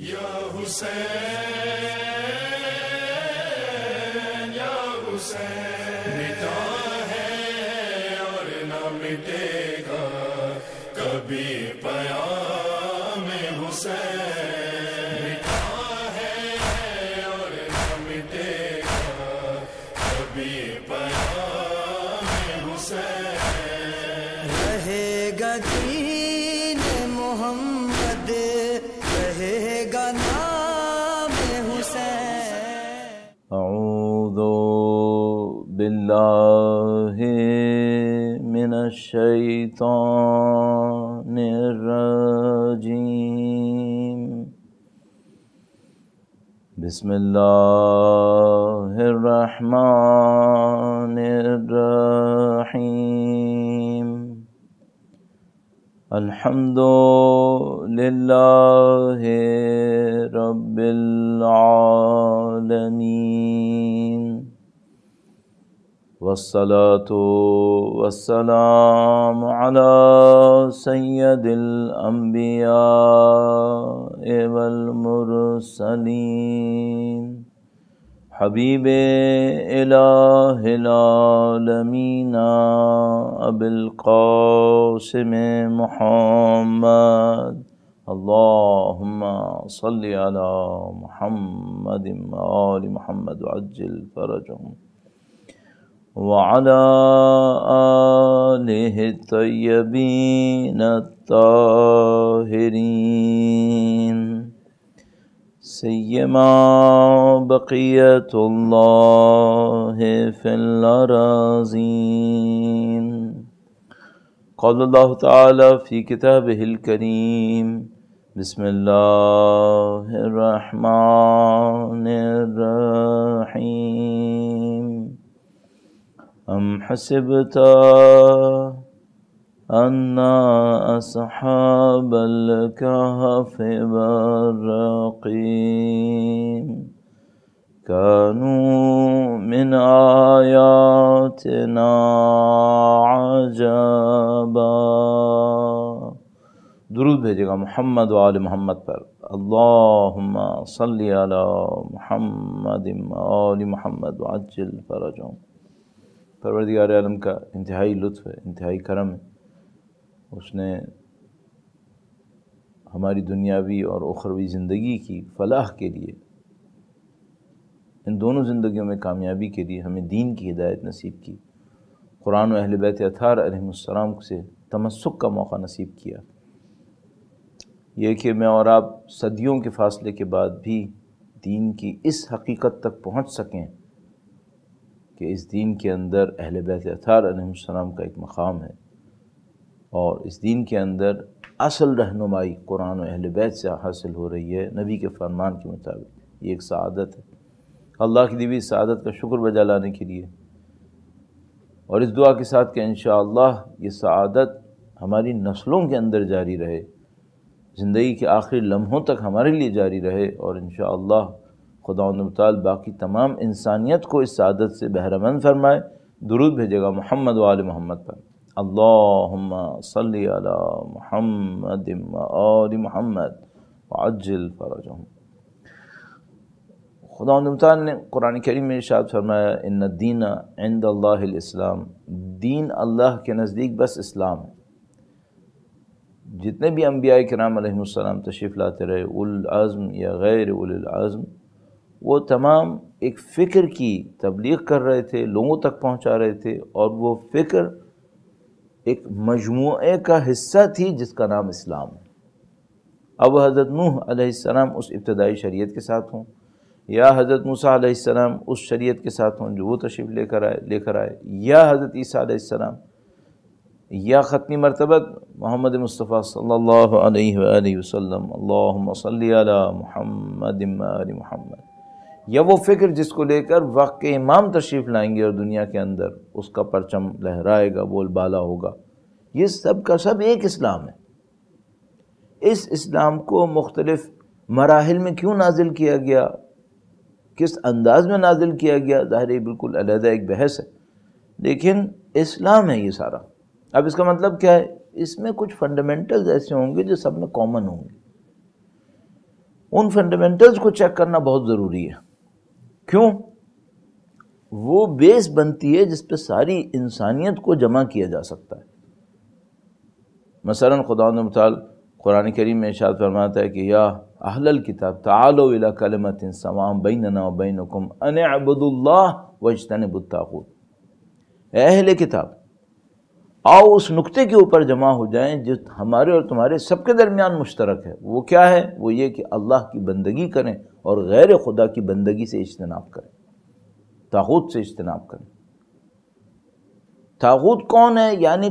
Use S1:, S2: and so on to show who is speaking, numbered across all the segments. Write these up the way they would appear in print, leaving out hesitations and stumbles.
S1: یا حسین یا حسین، مٹا ہے اور نہ مٹے گا کبھی پیام حسین، مٹا ہے اور نہ مٹے گا کبھی پیام حسین،
S2: رہے گا دین محمد، رہے گا نام حسین۔
S3: اعوذ باللہ من الشیطان الرجیم، بسم اللہ الرحمن الرحیم، الحمد للہ رب العالمین، والصلاة والسلام علی سید الانبیاء والمرسلین، حبیب الہ العالمین ابی القاسم محمد، اللہم صلی علی محمد وآل محمد وعجل فرجهم، وعلى آلہ الطیبین الطاہرین، سیما بقیت اللہ فی الارضین۔ قال اللہ تعالی فی کتابہ الکریم، بسم اللہ الرحمن الرحیم، ام حسبت ان اصحاب الکہف والرقیم كانوا من آیاتنا عجبا۔ درود بھیجے گا محمد و آل محمد پر، اللہم صلی علی محمد و آل محمد وعجل فرجهم۔ پروردگار عالم کا انتہائی لطف ہے، انتہائی کرم ہے، اس نے ہماری دنیاوی اور اخروی زندگی کی فلاح کے لیے، ان دونوں زندگیوں میں کامیابی کے لیے ہمیں دین کی ہدایت نصیب کی، قرآن و اہل بیت اطہار علیہم السلام سے تمسک کا موقع نصیب کیا، یہ کہ میں اور آپ صدیوں کے فاصلے کے بعد بھی دین کی اس حقیقت تک پہنچ سکیں کہ اس دین کے اندر اہل بیت اطہار علیہم السلام کا ایک مقام ہے، اور اس دین کے اندر اصل رہنمائی قرآن و اہل بیت سے حاصل ہو رہی ہے نبی کے فرمان کے مطابق، یہ ایک سعادت ہے۔ اللہ کی دی ہوئی سعادت کا شکر بجا لانے کے لیے، اور اس دعا کے ساتھ کہ انشاءاللہ یہ سعادت ہماری نسلوں کے اندر جاری رہے، زندگی کے آخری لمحوں تک ہمارے لیے جاری رہے، اور انشاءاللہ خداوند متعال باقی تمام انسانیت کو اس سعادت سے بہرہ مند فرمائے۔ درود بھیجے گا محمد و آل محمد پر، اللہم صلی علی محمد و آل محمد وعجل فرجهم۔ خداوند متعال نے قرآن کریم میں ارشاد فرمایا، ان الدین عند اللہ الاسلام، دین اللہ کے نزدیک بس اسلام ہے۔ جتنے بھی انبیاء کرام علیہ السلام تشریف لاتے رہے، اول العزم یا غیر اول العزم، وہ تمام ایک فکر کی تبلیغ کر رہے تھے، لوگوں تک پہنچا رہے تھے، اور وہ فکر ایک مجموعے کا حصہ تھی جس کا نام اسلام ہے۔ اب حضرت نوح علیہ السلام اس ابتدائی شریعت کے ساتھ ہوں، یا حضرت موسیٰ علیہ السلام اس شریعت کے ساتھ ہوں جو وہ تشریف لے کر آئے، یا حضرت عیسیٰ علیہ السلام، یا ختمی مرتبت محمد مصطفیٰ صلی اللہ علیہ وآلہ وسلم، اللہم صلی علی محمد وآل محمد، یا وہ فکر جس کو لے کر وقت کے امام تشریف لائیں گے اور دنیا کے اندر اس کا پرچم لہرائے گا، بول بالا ہوگا، یہ سب کا سب ایک اسلام ہے۔ اس اسلام کو مختلف مراحل میں کیوں نازل کیا گیا، کس انداز میں نازل کیا گیا، ظاہر ہے بالکل علیحدہ ایک بحث ہے، لیکن اسلام ہے یہ سارا۔ اب اس کا مطلب کیا ہے؟ اس میں کچھ فنڈامنٹلز ایسے ہوں گے جو سب میں کامن ہوں گے۔ ان فنڈامنٹلز کو چیک کرنا بہت ضروری ہے. کیوں؟ وہ بیس بنتی ہے جس پہ ساری انسانیت کو جمع کیا جا سکتا ہے. مثلا خداوند متعال قرآن کریم میں ارشاد فرماتا ہے کہ یا اہل الکتاب تعالوا الی کلمۃ سواء بیننا وبینکم ان اعبدوا اللہ واجتنبوا الطاغوت. اے اہل کتاب، آؤ اس نقطے کے اوپر جمع ہو جائیں جو ہمارے اور تمہارے سب کے درمیان مشترک ہے. وہ کیا ہے؟ وہ یہ کہ اللہ کی بندگی کریں اور غیر خدا کی بندگی سے اجتناب کریں، طاغوت سے اجتناب کریں. طاغوت کون ہے؟ یعنی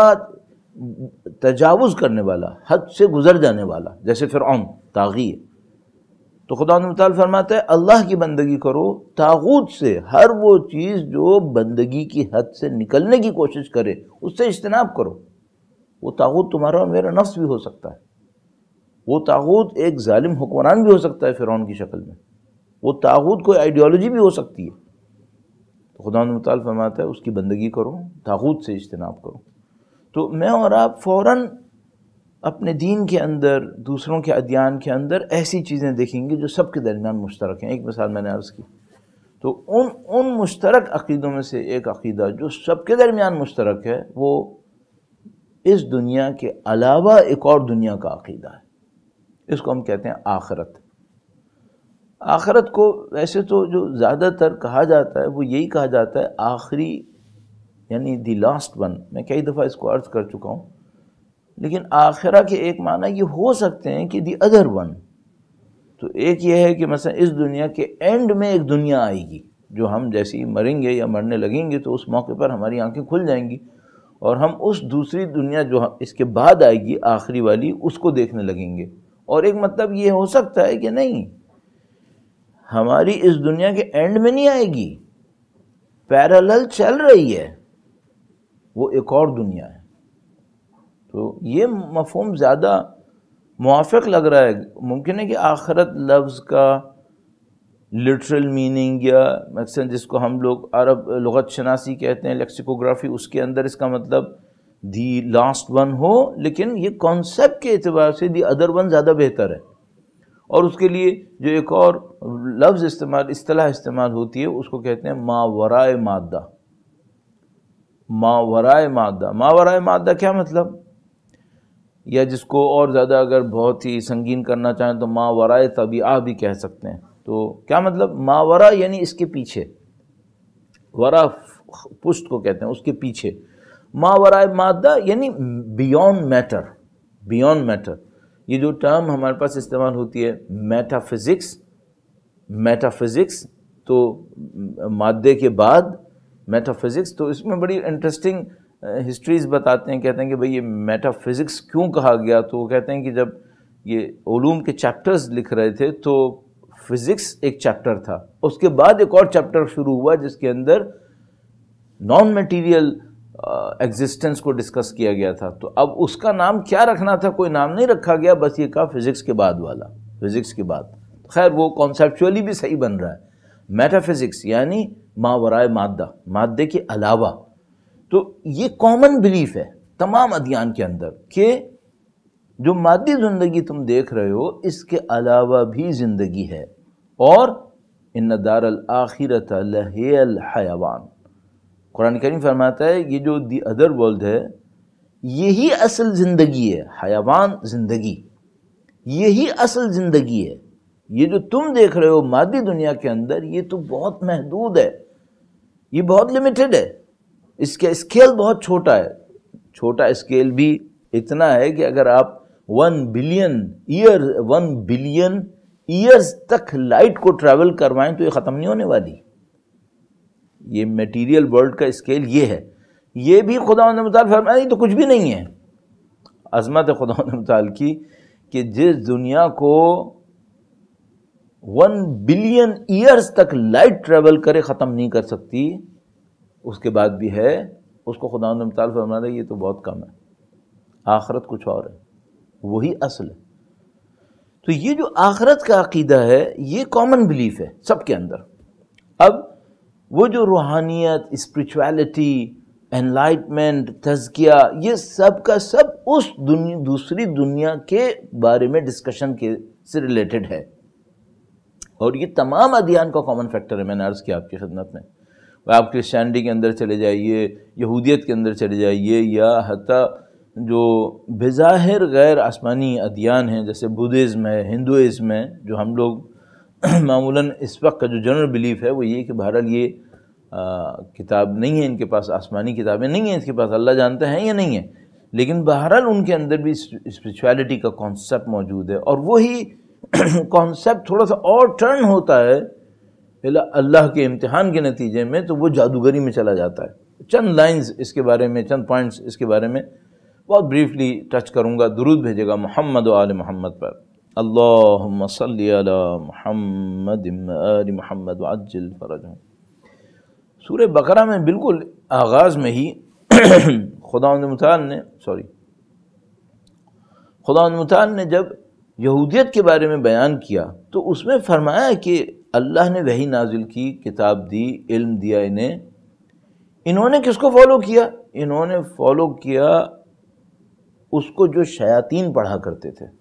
S3: تجاوز کرنے والا، حد سے گزر جانے والا، جیسے فرعون طاغی ہے. تو خدا متعال فرماتا ہے اللہ کی بندگی کرو، طاغوت سے ہر وہ چیز جو بندگی کی حد سے نکلنے کی کوشش کرے اس سے اجتناب کرو. وہ طاغوت تمہارا اور میرا نفس بھی ہو سکتا ہے. وہ طاغوت ایک ظالم حکمران بھی ہو سکتا ہے فرعون کی شکل میں. وہ طاغوت کوئی آئیڈیالوجی بھی ہو سکتی ہے. تو خدا متعال فرماتا ہے اس کی بندگی کرو، طاغوت سے اجتناب کرو. تو میں اور آپ فوراً اپنے دین کے اندر، دوسروں کے ادیان کے اندر ایسی چیزیں دیکھیں گے جو سب کے درمیان مشترک ہیں. ایک مثال میں نے عرض کی، تو ان مشترک عقیدوں میں سے ایک عقیدہ جو سب کے درمیان مشترک ہے وہ اس دنیا کے علاوہ ایک اور دنیا کا عقیدہ ہے. اس کو ہم کہتے ہیں آخرت. آخرت کو ویسے تو جو زیادہ تر کہا جاتا ہے وہ یہی کہا جاتا ہے آخری، یعنی دی لاسٹ ون. میں کئی دفعہ اس کو عرض کر چکا ہوں، لیکن آخرہ کے ایک معنی یہ ہو سکتے ہیں کہ دی ادر ون. تو ایک یہ ہے کہ مثلا اس دنیا کے اینڈ میں ایک دنیا آئے گی جو ہم جیسے ہی مریں گے یا مرنے لگیں گے تو اس موقع پر ہماری آنکھیں کھل جائیں گی اور ہم اس دوسری دنیا جو اس کے بعد آئے گی آخری والی اس کو دیکھنے لگیں گے. اور ایک مطلب یہ ہو سکتا ہے کہ نہیں، ہماری اس دنیا کے اینڈ میں نہیں آئے گی، پیرالل چل رہی ہے، وہ ایک اور دنیا ہے. تو یہ مفہوم زیادہ موافق لگ رہا ہے. ممکن ہے کہ آخرت لفظ کا لٹرل میننگ یا مثلا جس کو ہم لوگ عرب لغت شناسی کہتے ہیں، لیکسیکوگرافی، اس کے اندر اس کا مطلب دی لاسٹ ون ہو، لیکن یہ کانسیپٹ کے اعتبار سے دی ادر ون زیادہ بہتر ہے. اور اس کے لیے جو ایک اور لفظ اصطلاح استعمال ہوتی ہے اس کو کہتے ہیں ماورائے مادہ. ماورائے مادہ. ماورائے مادہ کیا مطلب؟ یا جس کو اور زیادہ اگر بہت ہی سنگین کرنا چاہیں تو ماورائے طبیعہ بھی کہہ سکتے ہیں. تو کیا مطلب؟ ماورا یعنی اس کے پیچھے، ورا پشت کو کہتے ہیں، اس کے پیچھے. ماورائے مادہ یعنی بیونڈ میٹر. بیونڈ میٹر یہ جو ٹرم ہمارے پاس استعمال ہوتی ہے میٹا فزکس. میٹا فزکس تو مادے کے بعد میٹا فزکس. تو اس میں بڑی انٹرسٹنگ ہسٹریز بتاتے ہیں، کہتے ہیں کہ بھئی یہ میٹا فزکس کیوں کہا گیا. تو وہ کہتے ہیں کہ جب یہ علوم کے چیپٹرز لکھ رہے تھے تو فزکس ایک چیپٹر تھا، اس کے بعد ایک اور چیپٹر شروع ہوا جس کے اندر نان میٹیریل ایگزسٹنس کو ڈسکس کیا گیا تھا. تو اب اس کا نام کیا رکھنا تھا، کوئی نام نہیں رکھا گیا، بس یہ کہا فزکس کے بعد والا، فزکس کے بعد. خیر وہ کانسیپچولی بھی صحیح بن رہا ہے. میٹا فزکس یعنی ماورائے مادہ، مادے کے علاوہ. تو یہ کامن بلیف ہے تمام ادیان کے اندر کہ جو مادی زندگی تم دیکھ رہے ہو اس کے علاوہ بھی زندگی ہے. اور ان دار الآخرۃ لہی الحیوان. قرآن کریم فرماتا ہے یہ جو دی ادر ورلڈ ہے یہی اصل زندگی ہے. حیوان زندگی، یہی اصل زندگی ہے. یہ جو تم دیکھ رہے ہو مادی دنیا کے اندر یہ تو بہت محدود ہے، یہ بہت لمیٹڈ ہے، اس کا اسکیل بہت چھوٹا ہے. چھوٹا اسکیل بھی اتنا ہے کہ اگر آپ 1 بلین ایئرز تک لائٹ کو ٹریول کروائیں تو یہ ختم نہیں ہونے والی. یہ میٹیریل ورلڈ کا اسکیل یہ ہے. یہ بھی خدا متعال فرمایا تو کچھ بھی نہیں ہے. عظمت خدا متعال کی کہ جس دنیا کو 1 بلین ایئرز تک لائٹ ٹریول کرے ختم نہیں کر سکتی، اس کے بعد بھی ہے، اس کو خدا متعال فرما رہا ہے یہ تو بہت کم ہے. آخرت کچھ اور ہے، وہی اصل ہے. تو یہ جو آخرت کا عقیدہ ہے یہ کامن بلیف ہے سب کے اندر. اب وہ جو روحانیت، اسپریچویلٹی، انلائٹمنٹ، تزکیہ، یہ سب کا سب اس دوسری دنیا کے بارے میں ڈسکشن کے سے ریلیٹڈ ہے، اور یہ تمام ادیان کا کامن فیکٹر ہے. میں نے عرض کیا آپ کی خدمت میں، آپ کرسچینٹی کے اندر چلے جائیے، یہودیت کے اندر چلے جائیے، یا حتیٰ جو بظاہر غیر آسمانی ادیان ہیں جیسے بدھزم ہے، ہندوازم ہے، جو ہم لوگ معمولاً اس وقت کا جو جنرل بلیف ہے وہ یہ کہ بہرحال یہ کتاب نہیں ہے ان کے پاس، آسمانی کتابیں نہیں ہیں اس کے پاس، اللہ جانتا ہے یا نہیں ہے، لیکن بہرحال ان کے اندر بھی اسپریچویلٹی کا کانسیپٹ موجود ہے، اور وہی کانسیپٹ تھوڑا سا اور ٹرن ہوتا ہے اللہ کے امتحان کے نتیجے میں، تو وہ جادوگری میں چلا جاتا ہے. چند لائنز اس کے بارے میں، چند پوائنٹس اس کے بارے میں بہت بریفلی ٹچ کروں گا. درود بھیجے گا محمد و آل محمد پر. اللہم صلی علی محمد و آل محمد وعجل فرجہم. سورہ بقرہ میں بالکل آغاز میں ہی خداوند متعال نے جب یہودیت کے بارے میں بیان کیا تو اس میں فرمایا کہ اللہ نے وحی نازل کی، کتاب دی، علم دیا انہوں نے کس کو فالو کیا؟ انہوں نے فالو کیا اس کو جو شیاطین پڑھا کرتے تھے،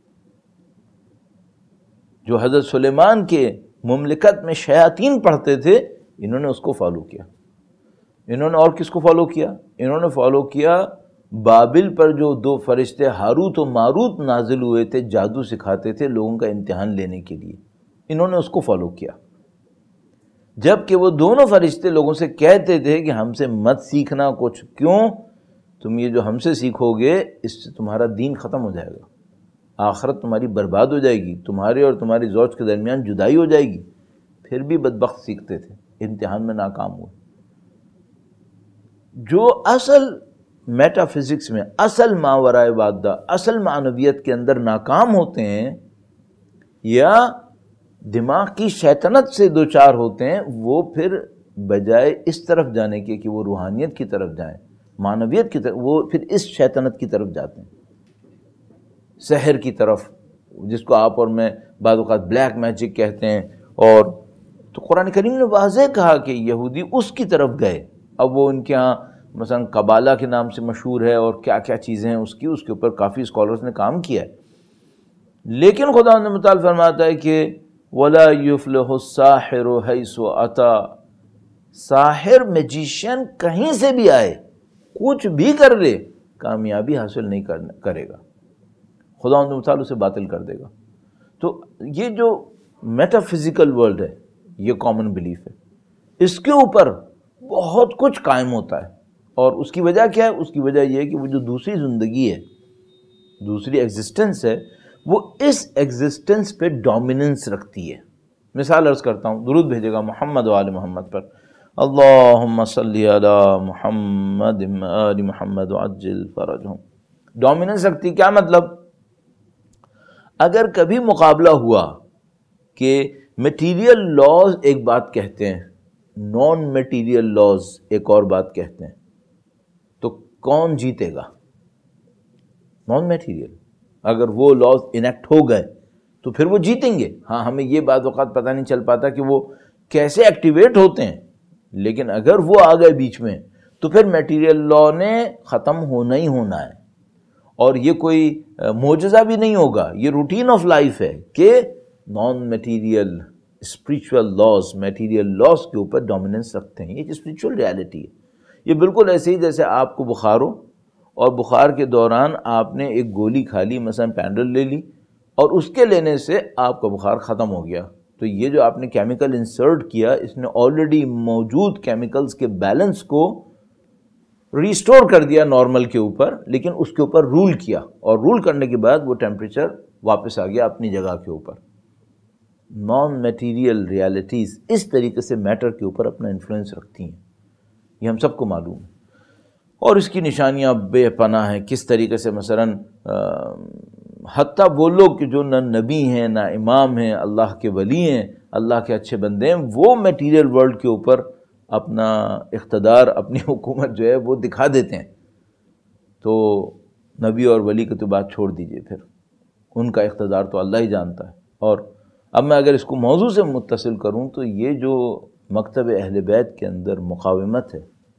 S3: جو حضرت سلیمان کے مملکت میں شیاطین پڑھتے تھے، انہوں نے اس کو فالو کیا. انہوں نے اور کس کو فالو کیا؟ انہوں نے فالو کیا بابل پر جو دو فرشتے ہاروت و ماروت نازل ہوئے تھے، جادو سکھاتے تھے لوگوں کا امتحان لینے کے لیے، انہوں نے اس کو فالو کیا. جب کہ وہ دونوں فرشتے لوگوں سے کہتے تھے کہ ہم سے مت سیکھنا کچھ، کیوں؟ تم یہ جو ہم سے سیکھو گے اس سے تمہارا دین ختم ہو جائے گا، آخرت تمہاری برباد ہو جائے گی، تمہارے اور تمہاری زوج کے درمیان جدائی ہو جائے گی. پھر بھی بدبخت سیکھتے تھے، امتحان میں ناکام ہوئے. جو اصل میٹا فزکس میں، اصل ماورائے وادہ، اصل معنویت کے اندر ناکام ہوتے ہیں یا دماغ کی شیطنت سے دوچار ہوتے ہیں، وہ پھر بجائے اس طرف جانے کے کہ وہ روحانیت کی طرف جائیں، معنویت کی طرف، وہ پھر اس شیطنت کی طرف جاتے ہیں، سحر کی طرف، جس کو آپ اور میں بعض اوقات بلیک میجک کہتے ہیں. اور تو قرآن کریم نے واضح کہا کہ یہودی اس کی طرف گئے. اب وہ ان کے ہاں مثلا قبالہ کے نام سے مشہور ہے اور کیا کیا چیزیں ہیں اس کے اوپر کافی اسکالرز نے کام کیا ہے. لیکن خدا متعال فرماتا ہے کہ وَلَا يُفْلِحُ السَّاحِرُ حَيْثُ أَتَى، ساحر میجیشین کہیں سے بھی آئے، کچھ بھی کر لے، کامیابی حاصل نہیں کرے گا، خدا متعال اسے باطل کر دے گا. تو یہ جو میٹا فزیکل ورلڈ ہے، یہ کامن بلیف ہے، اس کے اوپر بہت کچھ قائم ہوتا ہے. اور اس کی وجہ کیا ہے؟ اس کی وجہ یہ ہے کہ وہ جو دوسری زندگی ہے، دوسری ایگزسٹنس ہے، وہ اس ایگزسٹنس پہ ڈومیننس رکھتی ہے. مثال عرض کرتا ہوں، درود بھیجے گا محمد و آل محمد پر. اللہم صلی علی محمد و آل محمد وعجل فرجہم. ڈومیننس رکھتی کیا مطلب؟ اگر کبھی مقابلہ ہوا کہ میٹیریل لاز ایک بات کہتے ہیں، نان میٹیریل لاز ایک اور بات کہتے ہیں، تو کون جیتے گا؟ Non material. اگر وہ لاز انیکٹ ہو گئے تو پھر وہ جیتیں گے. ہاں، ہمیں یہ بعض اوقات پتہ نہیں چل پاتا کہ وہ کیسے ایکٹیویٹ ہوتے ہیں، لیکن اگر وہ آ گئے بیچ میں تو پھر میٹیریل لا نے ختم ہونا ہی ہونا ہے. اور یہ کوئی معجزہ بھی نہیں ہوگا، یہ روٹین آف لائف ہے کہ non material spiritual laws material laws کے اوپر ڈومیننس رکھتے ہیں. یہ اسپریچول ریالٹی ہے. یہ بالکل ایسے ہی جیسے آپ کو بخار ہو اور بخار کے دوران آپ نے ایک گولی کھا لی، مثلا پینڈل لے لی، اور اس کے لینے سے آپ کا بخار ختم ہو گیا. تو یہ جو آپ نے کیمیکل انسرٹ کیا، اس نے آلریڈی موجود کیمیکلز کے بیلنس کو ریسٹور کر دیا نارمل کے اوپر، لیکن اس کے اوپر رول کیا، اور رول کرنے کے بعد وہ ٹیمپریچر واپس آ گیا اپنی جگہ کے اوپر. نان میٹیریل ریالٹیز اس طریقے سے میٹر کے اوپر اپنا انفلوئنس رکھتی ہیں، یہ ہم سب کو معلوم ہے. اور اس کی نشانیاں بے پناہ ہیں. کس طریقے سے مثلاً حتیٰ وہ لوگ کہ جو نہ نبی ہیں نہ امام ہیں، اللہ کے ولی ہیں، اللہ کے اچھے بندے ہیں، وہ میٹیریل ورلڈ کے اوپر اپنا اقتدار، اپنی حکومت جو ہے وہ دکھا دیتے ہیں. تو نبی اور ولی کی تو بات چھوڑ دیجئے، پھر ان کا اقتدار تو اللہ ہی جانتا ہے. اور اب میں اگر اس کو موضوع سے متصل کروں تو یہ جو مکتب اہل بیت کے اندر مقاومت ہے،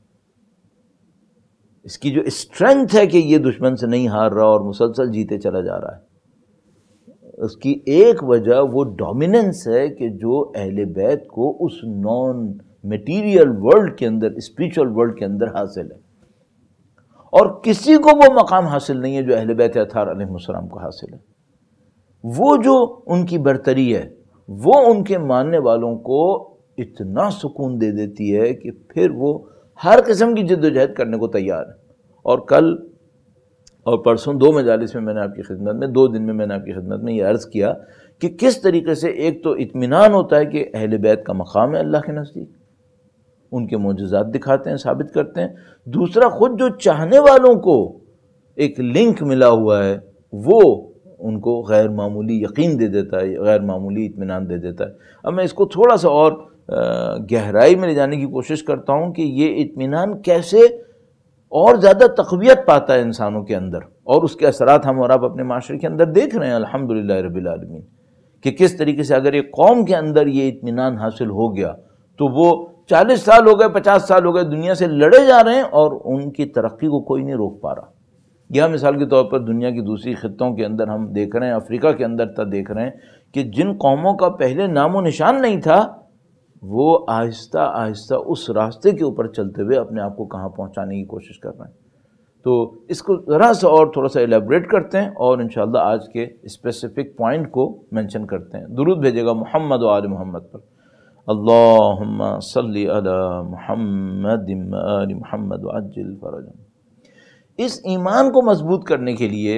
S3: اس کی جو اسٹرینتھ ہے کہ یہ دشمن سے نہیں ہار رہا اور مسلسل جیتے چلا جا رہا ہے. اس کی ایک وجہ وہ ڈومیننس ہے کہ جو اہل بیت کو اس نان میٹیریل ورلڈ کے اندر، اسپریچول ورلڈ کے اندر حاصل ہے، اور کسی کو وہ مقام حاصل نہیں ہے جو اہل بیت اطہار علیہ السلام کو حاصل ہے۔ وہ جو ان کی برتری ہے وہ ان کے ماننے والوں کو اتنا سکون دے دیتی ہے کہ پھر وہ ہر قسم کی جد و جہد کرنے کو تیار ہے۔ اور کل اور پرسوں 2 مجالس میں میں نے آپ کی خدمت میں، 2 دن میں میں نے آپ کی خدمت میں یہ عرض کیا کہ کس طریقے سے ایک تو اطمینان ہوتا ہے کہ اہل بیت کا مقام ہے اللہ کے نزدیک، ان کے معجزات دکھاتے ہیں، ثابت کرتے ہیں۔ دوسرا، خود جو چاہنے والوں کو ایک لنک ملا ہوا ہے وہ ان کو غیر معمولی یقین دے دیتا ہے، غیر معمولی اطمینان دے دیتا ہے۔ اب میں اس کو تھوڑا سا اور گہرائی میں لے جانے کی کوشش کرتا ہوں کہ یہ اطمینان کیسے اور زیادہ تقویت پاتا ہے انسانوں کے اندر، اور اس کے اثرات ہم اور آپ اپنے معاشرے کے اندر دیکھ رہے ہیں الحمدللہ رب العالمین، کہ کس طریقے سے اگر ایک قوم کے اندر یہ اطمینان حاصل ہو گیا تو وہ 40 سال ہو گئے، 50 سال ہو گئے، دنیا سے لڑے جا رہے ہیں اور ان کی ترقی کو کوئی نہیں روک پا رہا۔ یا مثال کے طور پر دنیا کی دوسری خطوں کے اندر ہم دیکھ رہے ہیں، افریقہ کے اندر تک دیکھ رہے ہیں کہ جن قوموں کا پہلے نام و نشان نہیں تھا وہ آہستہ آہستہ اس راستے کے اوپر چلتے ہوئے اپنے آپ کو کہاں پہنچانے کی کوشش کر رہے ہیں۔ تو اس کو ذرا سا اور تھوڑا سا ایلیبریٹ کرتے ہیں اور انشاءاللہ آج کے اسپیسیفک پوائنٹ کو مینشن کرتے ہیں۔ درود بھیجے گا محمد و آل محمد پر۔ اللہم صلی علی محمد و آل محمد وعجل فرجہم۔ اس ایمان کو مضبوط کرنے کے لیے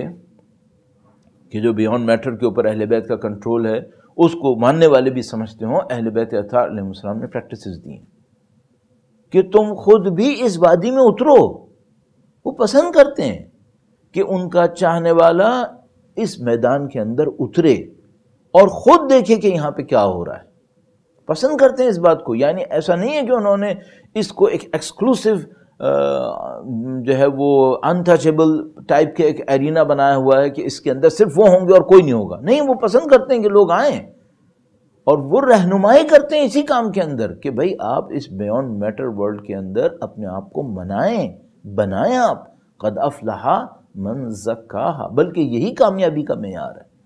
S3: کہ جو بیونڈ میٹر کے اوپر اہل بیت کا کنٹرول ہے، اس کو ماننے والے بھی سمجھتے ہوں، اہل بیت اطہار علیہ السلام نے پریکٹسز دی ہیں کہ تم خود بھی اس وادی میں اترو۔ وہ پسند کرتے ہیں کہ ان کا چاہنے والا اس میدان کے اندر اترے اور خود دیکھے کہ یہاں پہ کیا ہو رہا ہے۔ پسند کرتے ہیں اس بات کو، یعنی ایسا نہیں ہے کہ انہوں نے اس کو ایک ایکسکلوسیو جو ہے وہ انٹچیبل ٹائپ کے ایک ایرینا بنایا ہوا ہے کہ اس کے اندر صرف وہ ہوں گے اور کوئی نہیں ہوگا۔ نہیں، وہ پسند کرتے ہیں کہ لوگ آئیں اور وہ رہنمائی کرتے ہیں اسی کام کے اندر کہ بھائی آپ اس بیونڈ میٹر ورلڈ کے اندر اپنے آپ کو بنائیں آپ، قد افلح من زکاہا، بلکہ یہی کامیابی کا معیار ہے،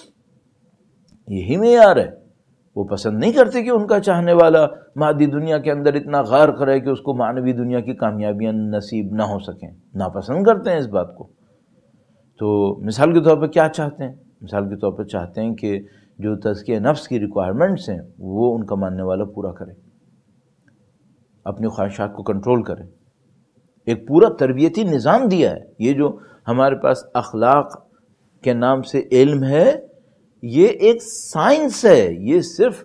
S3: یہی معیار ہے۔ وہ پسند نہیں کرتے کہ ان کا چاہنے والا مادی دنیا کے اندر اتنا غرق رہے کہ اس کو معنوی دنیا کی کامیابیاں نصیب نہ ہو سکیں، ناپسند کرتے ہیں اس بات کو۔ تو مثال کے طور پر کیا چاہتے ہیں؟ مثال کے طور پر چاہتے ہیں کہ جو تزکیہ نفس کی ریکوائرمنٹس ہیں وہ ان کا ماننے والا پورا کرے، اپنی خواہشات کو کنٹرول کرے۔ ایک پورا تربیتی نظام دیا ہے۔ یہ جو ہمارے پاس اخلاق کے نام سے علم ہے، یہ ایک سائنس ہے، یہ صرف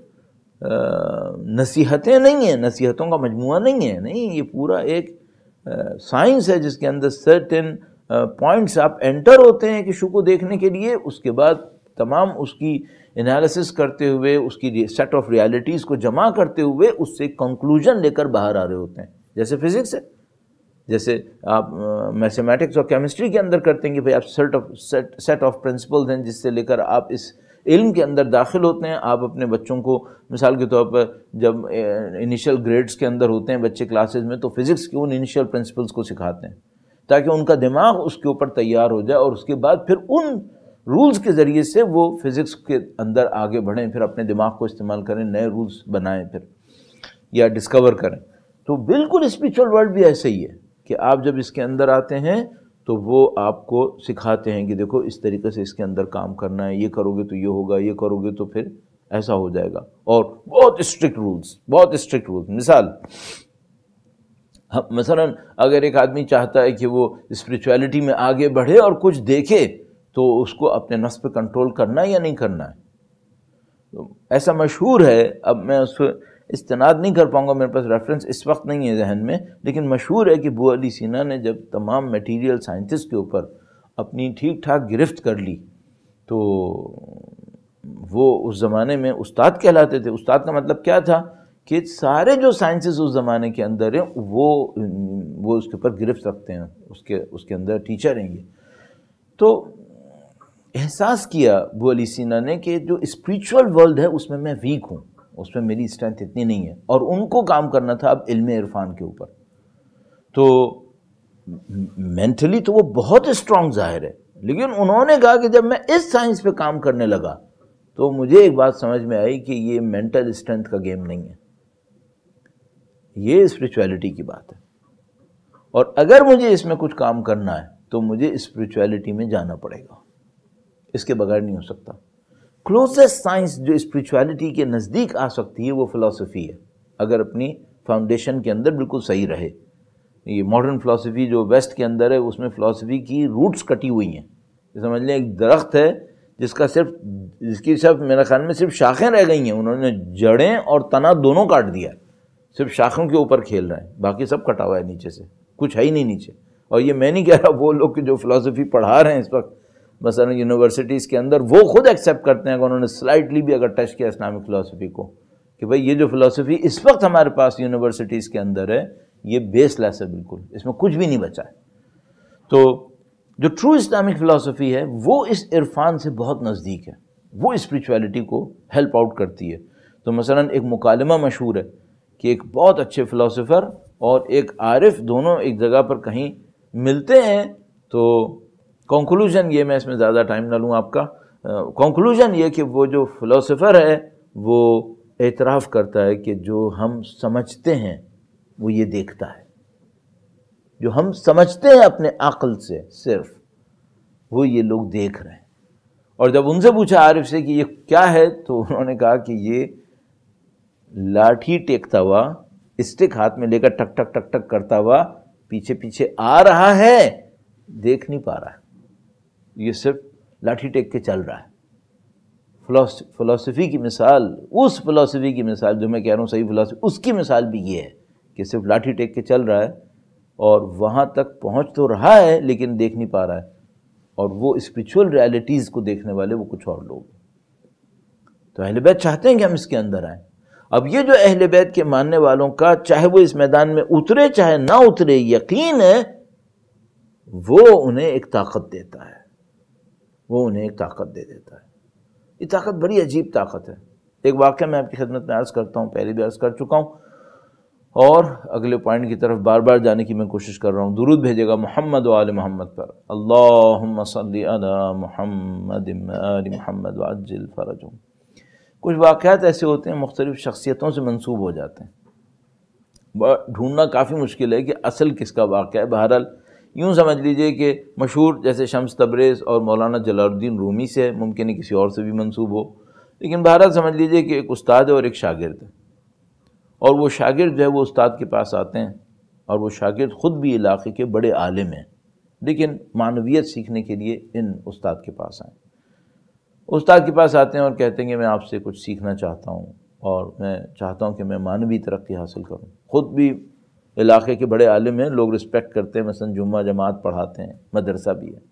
S3: نصیحتیں نہیں ہیں، نصیحتوں کا مجموعہ نہیں ہے، نہیں، یہ پورا ایک سائنس ہے جس کے اندر سرٹن پوائنٹس آپ انٹر ہوتے ہیں کہ کو دیکھنے کے لیے، اس کے بعد تمام اس کی انالیسس کرتے ہوئے، اس کی سیٹ آف ریالٹیز کو جمع کرتے ہوئے اس سے کنکلوژن لے کر باہر آ رہے ہوتے ہیں۔ جیسے فزکس ہے، جیسے آپ میتھمیٹکس اور کیمسٹری کے اندر کرتے ہیں کہ بھئی آپ سیٹ آف پرنسپلز ہیں جس سے لے کر آپ اس علم کے اندر داخل ہوتے ہیں۔ آپ اپنے بچوں کو مثال کے طور پر جب انیشیل گریڈز کے اندر ہوتے ہیں بچے کلاسز میں، تو فزکس کے ان انیشیل پرنسپلز کو سکھاتے ہیں تاکہ ان کا دماغ اس کے اوپر تیار ہو جائے، اور اس کے بعد پھر ان رولز کے ذریعے سے وہ فزکس کے اندر آگے بڑھیں، پھر اپنے دماغ کو استعمال کریں، نئے رولز بنائیں پھر یا ڈسکور کریں۔ تو بالکل اسپریچول ورلڈ بھی ایسے ہی ہے کہ آپ جب اس کے اندر آتے ہیں تو وہ آپ کو سکھاتے ہیں کہ دیکھو اس طریقے سے اس کے اندر کام کرنا ہے، یہ کرو گے تو یہ ہوگا، یہ کرو گے تو پھر ایسا ہو جائے گا، اور بہت اسٹرکٹ رولز۔ مثلا اگر ایک آدمی چاہتا ہے کہ وہ اسپریچویلٹی میں آگے بڑھے اور کچھ دیکھے تو اس کو اپنے نفس پہ کنٹرول کرنا ہے یا نہیں کرنا ہے۔ ایسا مشہور ہے، اب میں اس کو استناد نہیں کر پاؤں گا، میرے پاس ریفرنس اس وقت نہیں ہے ذہن میں، لیکن مشہور ہے کہ ابو علی سینا نے جب تمام میٹیریل سائنسز کے اوپر اپنی ٹھیک ٹھاک گرفت کر لی تو وہ اس زمانے میں استاد کہلاتے تھے۔ استاد کا مطلب کیا تھا کہ سارے جو سائنسز اس زمانے کے اندر ہیں وہ اس کے اوپر گرفت رکھتے ہیں، اس کے اندر ٹیچر ہیں یہ۔ تو احساس کیا ابو علی سینا نے کہ جو اسپریچول ورلڈ ہے اس میں ویک ہوں، اس میں میری اسٹرینتھ اتنی نہیں ہے، اور ان کو کام کرنا تھا اب علم عرفان کے اوپر۔ تو مینٹلی تو وہ بہت اسٹرانگ ظاہر ہے، لیکن انہوں نے کہا کہ جب میں اس سائنس پہ کام کرنے لگا تو مجھے ایک بات سمجھ میں آئی کہ یہ مینٹل اسٹرینتھ کا گیم نہیں ہے، یہ اسپریچویلٹی کی بات ہے، اور اگر مجھے اس میں کچھ کام کرنا ہے تو مجھے اسپریچویلٹی میں جانا پڑے گا، اس کے بغیر نہیں ہو سکتا۔ کلوزسٹ سائنس جو اسپریچویلٹی کے نزدیک آ سکتی ہے وہ فلاسفی ہے، اگر اپنی فاؤنڈیشن کے اندر بالکل صحیح رہے۔ یہ ماڈرن فلاسفی جو ویسٹ کے اندر ہے اس میں فلاسفی کی روٹس کٹی ہوئی ہیں، سمجھ لیں ایک درخت ہے جس کی صرف میرے خیال میں صرف شاخیں رہ گئی ہیں، انہوں نے جڑیں اور تنا دونوں کاٹ دیا ہے، صرف شاخوں کے اوپر کھیل رہے ہیں، باقی سب کٹا ہوا ہے نیچے سے، کچھ ہے ہی نہیں نیچے۔ اور یہ میں نہیں کہہ رہا، وہ لوگ جو فلاسفی پڑھا رہے ہیں اس وقت مثلا یونیورسٹیز کے اندر، وہ خود ایکسیپٹ کرتے ہیں کہ انہوں نے سلائٹلی بھی اگر ٹچ کیا اسلامک فلاسفی کو، کہ بھئی یہ جو فلاسفی اس وقت ہمارے پاس یونیورسٹیز کے اندر ہے یہ بیس لیس ہے، بالکل اس میں کچھ بھی نہیں بچا ہے۔ تو جو ٹرو اسلامک فلاسفی ہے وہ اس عرفان سے بہت نزدیک ہے، وہ اسپریچویلٹی کو ہیلپ آؤٹ کرتی ہے۔ تو مثلا ایک مکالمہ مشہور ہے کہ ایک بہت اچھے فلاسفر اور ایک عارف دونوں ایک جگہ پر کہیں ملتے ہیں، تو کنکلوژن یہ، میں اس میں زیادہ ٹائم نہ لوں آپ کا، کنکلوژن یہ کہ وہ جو فلاسفر ہے وہ اعتراف کرتا ہے کہ جو ہم سمجھتے ہیں وہ یہ دیکھتا ہے، جو ہم سمجھتے ہیں اپنے عقل سے صرف وہ یہ لوگ دیکھ رہے ہیں۔ اور جب ان سے پوچھا عارف سے کہ یہ کیا ہے تو انہوں نے کہا کہ یہ لاٹھی ٹیکتا ہوا، اسٹک ہاتھ میں لے کر ٹک ٹک ٹک ٹک کرتا ہوا پیچھے پیچھے آ رہا ہے، دیکھ نہیں پا رہا ہے، یہ صرف لاٹھی ٹیک کے چل رہا ہے۔ فلاسفی کی مثال، اس فلاسفی کی مثال جو میں کہہ رہا ہوں صحیح فلاسفی، اس کی مثال بھی یہ ہے کہ صرف لاٹھی ٹیک کے چل رہا ہے اور وہاں تک پہنچ تو رہا ہے لیکن دیکھ نہیں پا رہا ہے، اور وہ اسپریچول ریالٹیز کو دیکھنے والے وہ کچھ اور لوگ۔ تو اہل بیت چاہتے ہیں کہ ہم اس کے اندر آئیں۔ اب یہ جو اہل بیت کے ماننے والوں کا چاہے وہ اس میدان میں اترے چاہے نہ اترے یقین ہے، وہ انہیں ایک طاقت دیتا ہے، وہ انہیں ایک طاقت دے دیتا ہے۔ یہ طاقت بڑی عجیب طاقت ہے۔ ایک واقعہ میں آپ کی خدمت میں عرض کرتا ہوں، پہلے بھی عرض کر چکا ہوں، اور اگلے پوائنٹ کی طرف بار بار جانے کی میں کوشش کر رہا ہوں۔ درود بھیجے گا محمد و آل محمد پر، اللہم صلی علی محمد و آل محمد وعجل فرجہم۔ کچھ واقعات ایسے ہوتے ہیں مختلف شخصیتوں سے منسوب ہو جاتے ہیں، ڈھونڈنا کافی مشکل ہے کہ اصل کس کا واقعہ ہے۔ بہرحال یوں سمجھ لیجئے کہ مشہور جیسے شمس تبریز اور مولانا جلال الدین رومی سے، ممکن ہے کسی اور سے بھی منسوب ہو، لیکن بہرحال سمجھ لیجئے کہ ایک استاد ہے اور ایک شاگرد ہے، اور وہ شاگرد جو ہے وہ استاد کے پاس آتے ہیں، اور وہ شاگرد خود بھی علاقے کے بڑے عالم ہیں، لیکن معنویت سیکھنے کے لیے ان استاد کے پاس آئیں۔ استاد کے پاس آتے ہیں اور کہتے ہیں کہ میں آپ سے کچھ سیکھنا چاہتا ہوں، اور میں چاہتا ہوں کہ میں معنوی ترقی حاصل کروں۔ خود بھی علاقے کے بڑے عالم ہیں، لوگ رسپیکٹ کرتے ہیں، مثلا جمعہ جماعت پڑھاتے ہیں، مدرسہ بھی ہے۔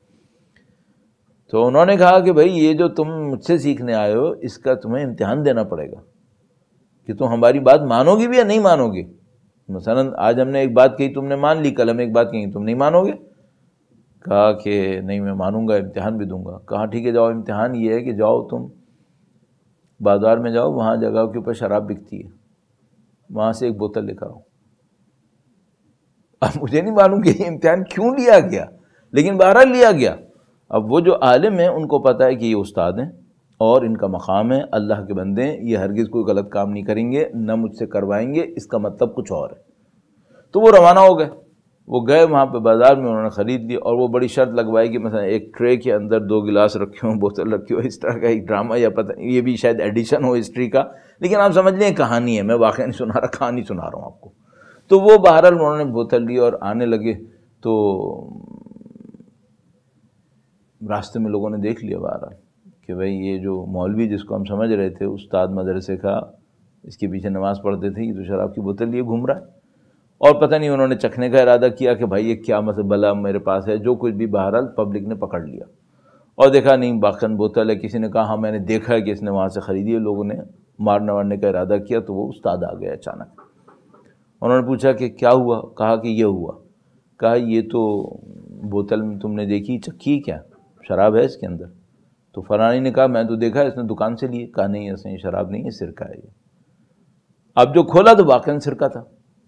S3: تو انہوں نے کہا کہ بھئی یہ جو تم مجھ سے سیکھنے آئے ہو اس کا تمہیں امتحان دینا پڑے گا کہ تم ہماری بات مانو گی بھی یا نہیں مانو گی۔ مثلا آج ہم نے ایک بات کہی، تم نے مان لی، کل ہم ایک بات کہیں تم نہیں مانو گے۔ کہا کہ نہیں میں مانوں گا، امتحان بھی دوں گا۔ کہا ٹھیک ہے، جاؤ، امتحان یہ ہے کہ جاؤ تم بازار میں جاؤ، وہاں جگہ کے اوپر شراب بکتی ہے، وہاں سے ایک بوتل لے کر آؤ۔ اب مجھے نہیں معلوم کہ یہ امتحان کیوں لیا گیا، لیکن بہرحال لیا گیا۔ اب وہ جو عالم ہیں ان کو پتہ ہے کہ یہ استاد ہیں اور ان کا مقام ہے، اللہ کے بندے ہیں، یہ ہرگز کوئی غلط کام نہیں کریں گے، نہ مجھ سے کروائیں گے، اس کا مطلب کچھ اور ہے۔ تو وہ روانہ ہو گئے، وہ گئے وہاں پہ بازار میں، انہوں نے خرید لی، اور وہ بڑی شرط لگوائی کہ مثلا ایک ٹرے کے اندر 2 گلاس رکھے ہوں، بوتل رکھی ہو، اس طرح کا ایک ڈرامہ، یا پتہ نہیں، یہ بھی شاید ایڈیشن ہو ہسٹری کا، لیکن آپ سمجھ لیں کہانی ہے، میں واقعہ نہیں سنا رہا، کہانی سنا رہا ہوں آپ کو۔ تو وہ بہرحال انہوں نے بوتل لی اور آنے لگے، تو راستے میں لوگوں نے دیکھ لیا بہرحال کہ بھئی یہ جو مولوی جس کو ہم سمجھ رہے تھے استاد مدرسے کا، اس کے پیچھے نماز پڑھتے تھے، یہ تو شراب کی بوتل لیے گھوم رہا ہے، اور پتہ نہیں انہوں نے چکھنے کا ارادہ کیا کہ بھائی یہ کیا مطلب بلا میرے پاس ہے، جو کچھ بھی بہرحال پبلک نے پکڑ لیا اور دیکھا نہیں باقاً بوتل ہے۔ کسی نے کہا ہاں میں نے دیکھا ہے کہ اس نے وہاں سے خریدی ہے، لوگوں نے مارنے وارنے کا ارادہ کیا، تو وہ استاد آ گیا اچانک۔ انہوں نے پوچھا کہ کیا ہوا؟ کہا کہ یہ ہوا۔ کہا یہ تو بوتل میں تم نے دیکھی، چکھی کیا شراب ہے اس کے اندر؟ تو فلانی نے کہا میں تو دیکھا اس نے دکان سے لی۔ کہا نہیں ایسے شراب نہیں ہے، سرکہ ہے یہ۔ اب جو کھولا تو واقعاً سرکہ تھا۔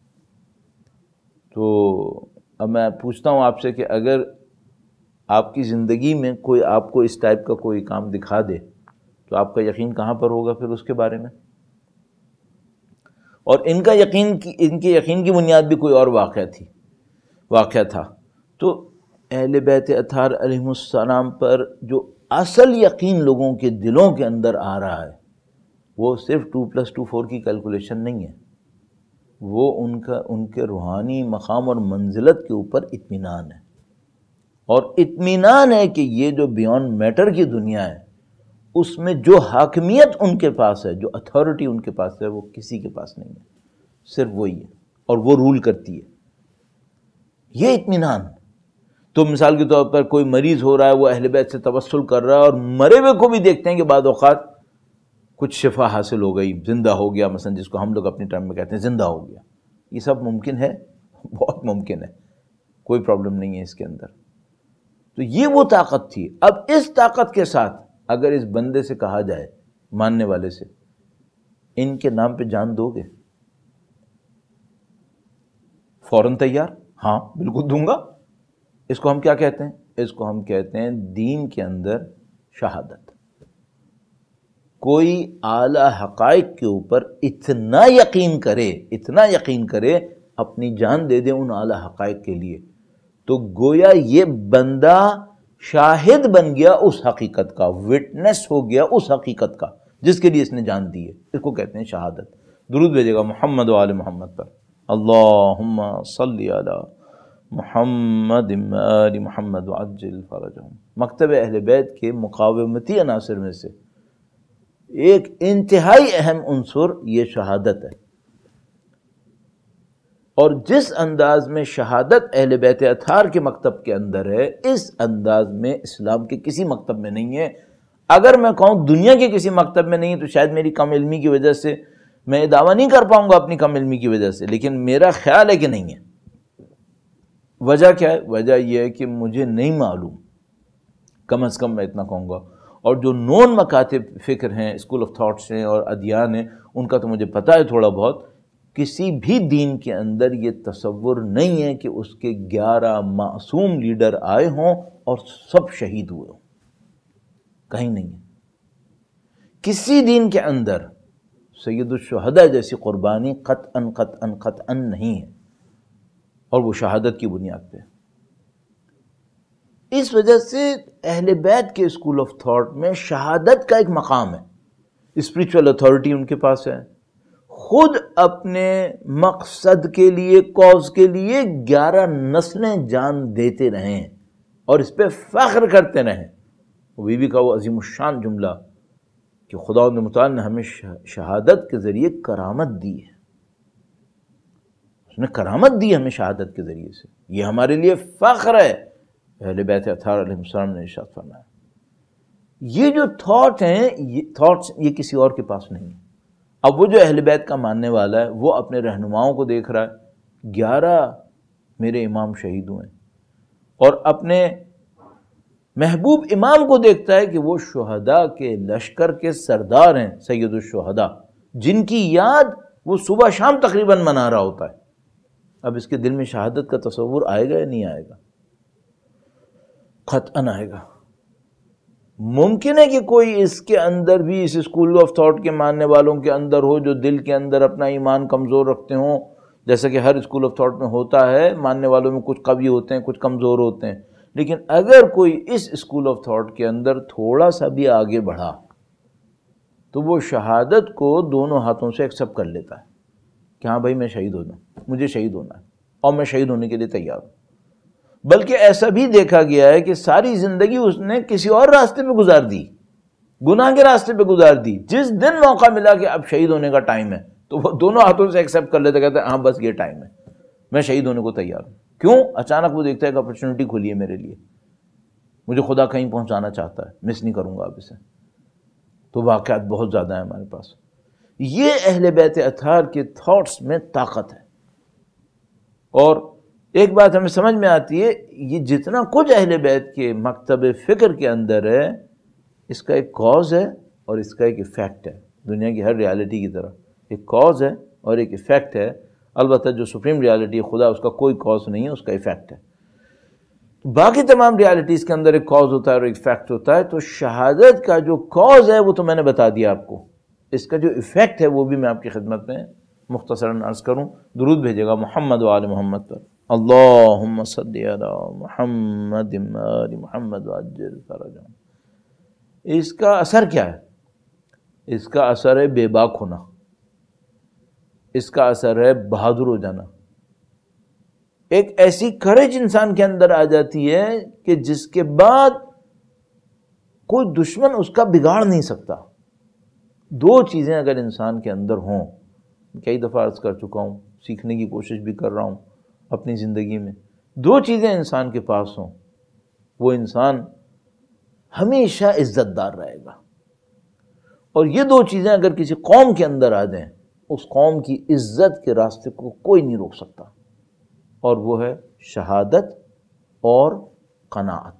S3: تو اب میں پوچھتا ہوں آپ سے کہ اگر آپ کی زندگی میں کوئی آپ کو اس ٹائپ کا کوئی کام دکھا دے تو تو آپ کا یقین کہاں پر ہوگا پھر اس کے بارے میں؟ اور ان کے یقین کی بنیاد بھی کوئی اور واقعہ تھا. تو اہل بیت اطہار علیہم السلام پر جو اصل یقین لوگوں کے دلوں کے اندر آ رہا ہے وہ صرف 2+2=4 کی کیلکولیشن نہیں ہے، وہ ان کے روحانی مقام اور منزلت کے اوپر اطمینان ہے. اور اطمینان ہے کہ یہ جو بیونڈ میٹر کی دنیا ہے اس میں جو حاکمیت ان کے پاس ہے، جو اتھارٹی ان کے پاس ہے، وہ کسی کے پاس نہیں ہے، صرف وہی ہے اور وہ رول کرتی ہے. یہ اطمینان. تو مثال کے طور پر کوئی مریض ہو رہا ہے، وہ اہل بیت سے توسل کر رہا ہے اور مرے ہوئے کو بھی دیکھتے ہیں کہ بعض اوقات کچھ شفا حاصل ہو گئی، زندہ ہو گیا، مثلا جس کو ہم لوگ اپنی ٹرم میں کہتے ہیں زندہ ہو گیا. یہ سب ممکن ہے، بہت ممکن ہے، کوئی پرابلم نہیں ہے اس کے اندر. تو یہ وہ طاقت تھی. اب اس طاقت کے ساتھ اگر اس بندے سے کہا جائے، ماننے والے سے، ان کے نام پہ جان دو گے؟ فوراً تیار، ہاں بالکل دوں گا. اس کو ہم کیا کہتے ہیں؟ اس کو ہم کہتے ہیں دین کے اندر شہادت. کوئی اعلی حقائق کے اوپر اتنا یقین کرے اپنی جان دے دے ان اعلی حقائق کے لیے، تو گویا یہ بندہ شاہد بن گیا اس حقیقت کا، وٹنس ہو گیا اس حقیقت کا جس کے لیے اس نے جان دی ہے. اس کو کہتے ہیں شہادت. درود بھیجے گا محمد و آل محمد پر. اللہم صلی علی محمد آل محمد وعجل فرجہم. مکتب اہل بیت کے مقاومتی عناصر میں سے ایک انتہائی اہم عنصر یہ شہادت ہے. اور جس انداز میں شہادت اہل بیت اطہار کے مکتب کے اندر ہے، اس انداز میں اسلام کے کسی مکتب میں نہیں ہے. اگر میں کہوں دنیا کے کسی مکتب میں نہیں ہے تو شاید میری کم علمی کی وجہ سے میں یہ دعویٰ نہیں کر پاؤں گا اپنی کم علمی کی وجہ سے، لیکن میرا خیال ہے کہ نہیں ہے. وجہ کیا ہے؟ وجہ یہ ہے کہ مجھے نہیں معلوم، کم از کم میں اتنا کہوں گا. اور جو نون مکاتب فکر ہیں، اسکول آف تھاٹس ہیں اور ادیان ہیں، ان کا تو مجھے پتہ ہے تھوڑا بہت. کسی بھی دین کے اندر یہ تصور نہیں ہے کہ اس کے 11 معصوم لیڈر آئے ہوں اور سب شہید ہوئے ہوں. کہیں نہیں ہے. کسی دین کے اندر سید الشہداء جیسی قربانی قطعاً نہیں ہے، اور وہ شہادت کی بنیاد پہ. اس وجہ سے اہل بیت کے اسکول آف تھاٹ میں شہادت کا ایک مقام ہے. اسپریچول اتھارٹی ان کے پاس ہے. خود اپنے مقصد کے لیے، کاز کے لیے 11 نسلیں جان دیتے رہیں اور اس پہ فخر کرتے رہیں. بی بی کا وہ عظیم الشان جملہ کہ خداوند متعال نے ہمیں شہادت کے ذریعے کرامت دی ہے. اس نے کرامت دی ہمیں شہادت کے ذریعے سے، یہ ہمارے لیے فخر ہے. اہل بیت اطہار علیہ السلام نے ارشاد فرمایا. یہ جو تھاٹ ہیں، یہ کسی اور کے پاس نہیں ہے. اب وہ جو اہل بیت کا ماننے والا ہے وہ اپنے رہنماؤں کو دیکھ رہا ہے، 11 میرے امام شہید ہوئے، اور اپنے محبوب امام کو دیکھتا ہے کہ وہ شہداء کے لشکر کے سردار ہیں، سید الشہداء، جن کی یاد وہ صبح شام تقریباً منا رہا ہوتا ہے. اب اس کے دل میں شہادت کا تصور آئے گا یا نہیں آئے گا؟ قطعاً آئے گا. ممکن ہے کہ کوئی اس کے اندر بھی، اس اسکول آف تھاٹ کے ماننے والوں کے اندر ہو جو دل کے اندر اپنا ایمان کمزور رکھتے ہوں، جیسا کہ ہر اسکول آف تھاٹ میں ہوتا ہے. ماننے والوں میں کچھ قوی ہوتے ہیں، کچھ کمزور ہوتے ہیں. لیکن اگر کوئی اس اسکول آف تھاٹ کے اندر تھوڑا سا بھی آگے بڑھا تو وہ شہادت کو دونوں ہاتھوں سے ایکسیپٹ کر لیتا ہے کہ ہاں بھائی میں شہید ہونا، مجھے شہید ہونا ہے اور میں شہید ہونے کے لیے تیار ہوں. بلکہ ایسا بھی دیکھا گیا ہے کہ ساری زندگی اس نے کسی اور راستے پہ گزار دی، گناہ کے راستے پہ گزار دی. جس دن موقع ملا کہ اب شہید ہونے کا ٹائم ہے تو وہ دونوں ہاتھوں سے ایکسیپٹ کر لیتا، کہتا ہے ہاں بس یہ ٹائم ہے، میں شہید ہونے کو تیار ہوں. کیوں؟ اچانک وہ دیکھتا ہے کہ اپرچونٹی کھلی ہے میرے لیے، مجھے خدا کہیں پہنچانا چاہتا ہے، مس نہیں کروں گا اب اسے. تو واقعات بہت زیادہ ہیں ہمارے پاس. یہ اہل بیت اطہار کے تھاٹس میں طاقت ہے. اور ایک بات ہمیں سمجھ میں آتی ہے، یہ جتنا کچھ اہل بیت کے مکتب فکر کے اندر ہے، اس کا ایک کاز ہے اور اس کا ایک ایفیکٹ ہے. دنیا کی ہر ریالٹی کی طرح ایک کاز ہے اور ایک ایفیکٹ ہے. البتہ جو سپریم ریالٹی ہے خدا، اس کا کوئی کاز نہیں ہے، اس کا ایفیکٹ ہے. باقی تمام ریالٹیز کے اندر ایک کاز ہوتا ہے اور ایک فیکٹ ہوتا ہے. تو شہادت کا جو کاز ہے وہ تو میں نے بتا دیا آپ کو، اس کا جو ایفیکٹ ہے وہ بھی میں آپ کی خدمت میں مختصراً عرض کروں. درود بھیجے گا محمد و آل محمد پر. اللہم صلی علی محمد آل محمد وعجل فرجہم. اس کا اثر کیا ہے؟ اس کا اثر ہے بے باک ہونا، اس کا اثر ہے بہادر ہو جانا. ایک ایسی کریج انسان کے اندر آ جاتی ہے کہ جس کے بعد کوئی دشمن اس کا بگاڑ نہیں سکتا. دو چیزیں اگر انسان کے اندر ہوں، کئی دفعہ عرض کر چکا ہوں، سیکھنے کی کوشش بھی کر رہا ہوں اپنی زندگی میں، دو چیزیں انسان کے پاس ہوں، وہ انسان ہمیشہ عزت دار رہے گا. اور یہ دو چیزیں اگر کسی قوم کے اندر آ جائیں، اس قوم کی عزت کے راستے کو کوئی نہیں روک سکتا، اور وہ ہے شہادت اور قناعت.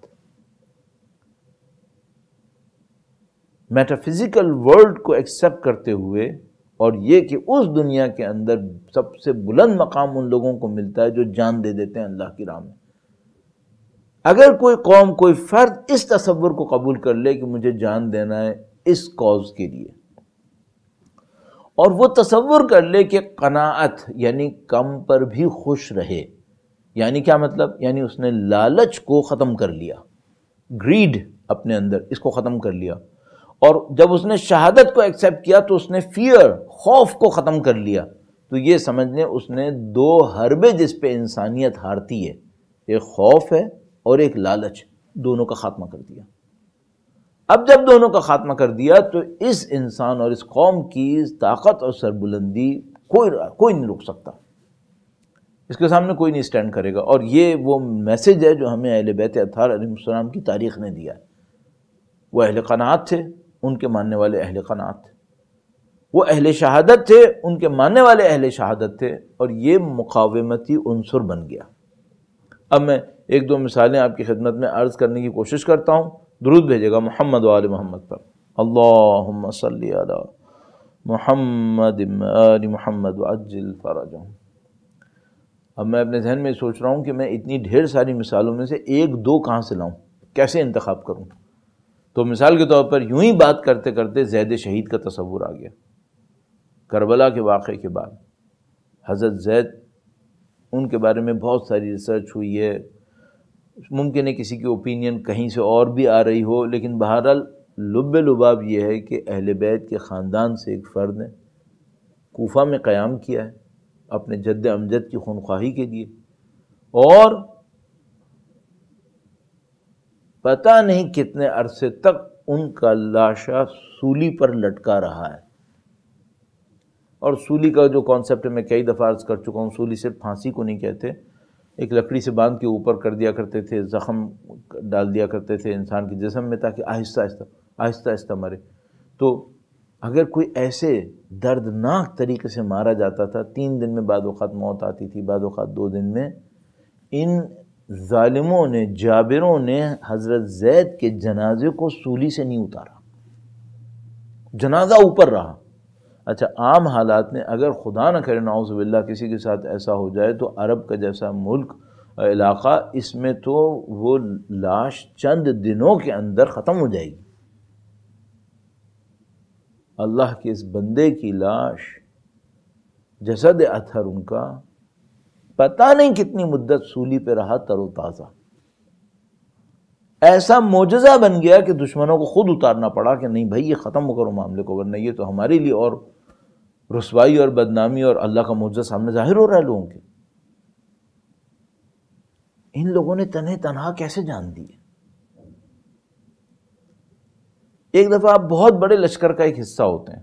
S3: میٹافزیکل ورلڈ کو ایکسیپٹ کرتے ہوئے، اور یہ کہ اس دنیا کے اندر سب سے بلند مقام ان لوگوں کو ملتا ہے جو جان دے دیتے ہیں اللہ کی راہ میں. اگر کوئی قوم، کوئی فرد اس تصور کو قبول کر لے کہ مجھے جان دینا ہے اس کاز کے لیے، اور وہ تصور کر لے کہ قناعت یعنی کم پر بھی خوش رہے، یعنی کیا مطلب؟ یعنی اس نے لالچ کو ختم کر لیا، گریڈ اپنے اندر اس کو ختم کر لیا. اور جب اس نے شہادت کو ایکسیپٹ کیا تو اس نے فیئر، خوف کو ختم کر لیا. تو یہ سمجھ لیں اس نے دو حربے جس پہ انسانیت ہارتی ہے، ایک خوف ہے اور ایک لالچ، دونوں کا خاتمہ کر دیا. اب جب دونوں کا خاتمہ کر دیا تو اس انسان اور اس قوم کی طاقت اور سربلندی کوئی نہیں روک سکتا، اس کے سامنے کوئی نہیں اسٹینڈ کرے گا. اور یہ وہ میسج ہے جو ہمیں اہل بیت اطہار علیہ السلام کی تاریخ نے دیا ہے. وہ اہل قناعت تھے، ان کے ماننے والے اہل قناعت تھے. وہ اہل شہادت تھے، ان کے ماننے والے اہل شہادت تھے. اور یہ مقاومتی عنصر بن گیا. اب میں ایک دو مثالیں آپ کی خدمت میں عرض کرنے کی کوشش کرتا ہوں. درود بھیجے گا محمد و آل محمد پر. اللہم صلی علی محمد آل محمد وعجل فرجہم. اب میں اپنے ذہن میں سوچ رہا ہوں کہ میں اتنی ڈھیر ساری مثالوں میں سے ایک دو کہاں سے لاؤں، کیسے انتخاب کروں. تو مثال کے طور پر یوں ہی بات کرتے کرتے زید شہید کا تصور آ گیا. کربلا کے واقعے کے بعد حضرت زید، ان کے بارے میں بہت ساری ریسرچ ہوئی ہے. ممکن ہے کسی کی اوپینین کہیں سے اور بھی آ رہی ہو، لیکن بہرحال لب لباب یہ ہے کہ اہل بیت کے خاندان سے ایک فرد نے کوفہ میں قیام کیا ہے اپنے جد امجد کی خونخواہی کے لیے، اور پتہ نہیں کتنے عرصے تک ان کا لاشا سولی پر لٹکا رہا ہے. اور سولی کا جو کانسیپٹ ہے میں کئی دفعہ عرض کر چکا ہوں، سولی صرف پھانسی کو نہیں کہتے، ایک لکڑی سے باندھ کے اوپر کر دیا کرتے تھے، زخم ڈال دیا کرتے تھے انسان کے جسم میں تاکہ آہستہ آہستہ مرے. تو اگر کوئی ایسے دردناک طریقے سے مارا جاتا تھا، 3 دن میں بعض اوقات موت آتی تھی، بعض اوقات 2 دن میں. ان ظالموں نے، جابروں نے حضرت زید کے جنازے کو سولی سے نہیں اتارا، جنازہ اوپر رہا. اچھا، عام حالات میں اگر خدا نہ کرے نعوذ باللہ کسی کے ساتھ ایسا ہو جائے تو عرب کا جیسا ملک، علاقہ، اس میں تو وہ لاش چند دنوں کے اندر ختم ہو جائے گی. اللہ کے اس بندے کی لاش، جسد اطہر ان کا، پتہ نہیں کتنی مدت سولی پہ رہا تر و تازہ. ایسا معجزہ بن گیا کہ دشمنوں کو خود اتارنا پڑا کہ نہیں بھائی یہ ختم کرو معاملے کو، ورنہ یہ تو ہمارے لیے اور رسوائی اور بدنامی اور اللہ کا معجزہ سامنے ظاہر ہو رہا ہے لوگوں کے. ان لوگوں نے تنہا کیسے جان دی. ایک دفعہ آپ بہت بڑے لشکر کا ایک حصہ ہوتے ہیں،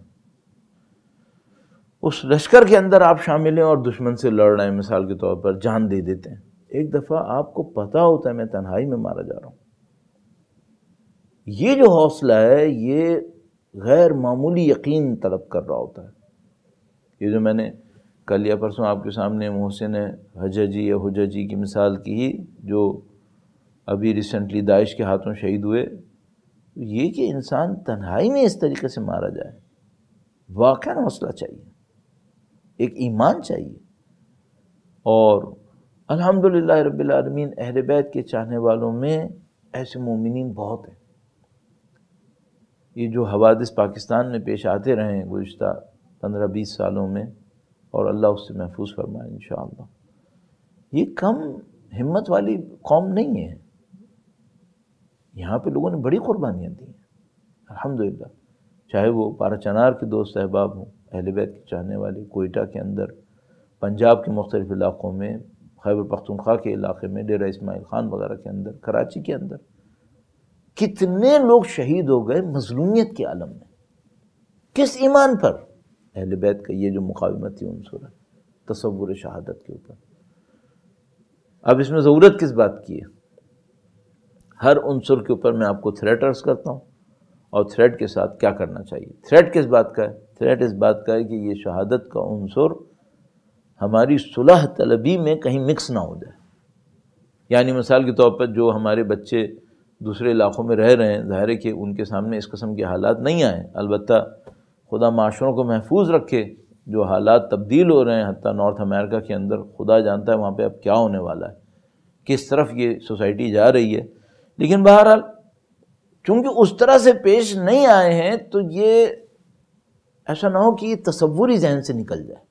S3: اس لشکر کے اندر آپ شامل ہیں اور دشمن سے لڑ رہے ہیں، مثال کے طور پر جان دے دیتے ہیں. ایک دفعہ آپ کو پتہ ہوتا ہے میں تنہائی میں مارا جا رہا ہوں. یہ جو حوصلہ ہے یہ غیر معمولی یقین طلب کر رہا ہوتا ہے. یہ جو میں نے کل یا پرسوں آپ کے سامنے محسن حججی یا حججی کی مثال کی، جو ابھی ریسنٹلی داعش کے ہاتھوں شہید ہوئے، یہ کہ انسان تنہائی میں اس طریقے سے مارا جائے، واقعاً حوصلہ چاہیے، ایک ایمان چاہیے. اور الحمدللہ رب العالمین اہل بیت کے چاہنے والوں میں ایسے مومنین بہت ہیں. یہ جو حوادث پاکستان میں پیش آتے رہے ہیں گزشتہ 15-20 سالوں میں، اور اللہ اس سے محفوظ فرمائے انشاءاللہ، یہ کم ہمت والی قوم نہیں ہے. یہاں پہ لوگوں نے بڑی قربانیاں دی ہیں الحمدللہ، چاہے وہ پارا چنار کے دوست احباب ہوں، اہل بیت کے چاہنے والے، کوئٹہ کے اندر، پنجاب کے مختلف علاقوں میں، خیبر پختونخوا کے علاقے میں، ڈیرہ اسماعیل خان وغیرہ کے اندر، کراچی کے اندر، کتنے لوگ شہید ہو گئے مظلومیت کے عالم میں. کس ایمان پر؟ اہل بیت کا یہ جو مقاومتی عنصر ہے تصور شہادت کے اوپر. اب اس میں ضرورت کس بات کی ہے؟ ہر عنصر کے اوپر میں آپ کو تھریٹ عرض کرتا ہوں، اور تھریٹ کے ساتھ کیا کرنا چاہیے. تھریٹ کس بات کا ہے؟ تھریٹ اس بات کا ہے کہ یہ شہادت کا عنصر ہماری صلح طلبی میں کہیں مکس نہ ہو جائے. یعنی مثال کے طور پر جو ہمارے بچے دوسرے علاقوں میں رہ رہے ہیں، ظاہر ہے کہ ان کے سامنے اس قسم کے حالات نہیں آئے، البتہ خدا معاشروں کو محفوظ رکھے. جو حالات تبدیل ہو رہے ہیں حتیٰ نارتھ امریکہ کے اندر، خدا جانتا ہے وہاں پہ اب کیا ہونے والا ہے، کس طرف یہ سوسائٹی جا رہی ہے. لیکن بہرحال چونکہ اس طرح سے پیش نہیں آئے ہیں تو یہ ایسا نہ ہو کہ یہ تصوری ذہن سے نکل جائے.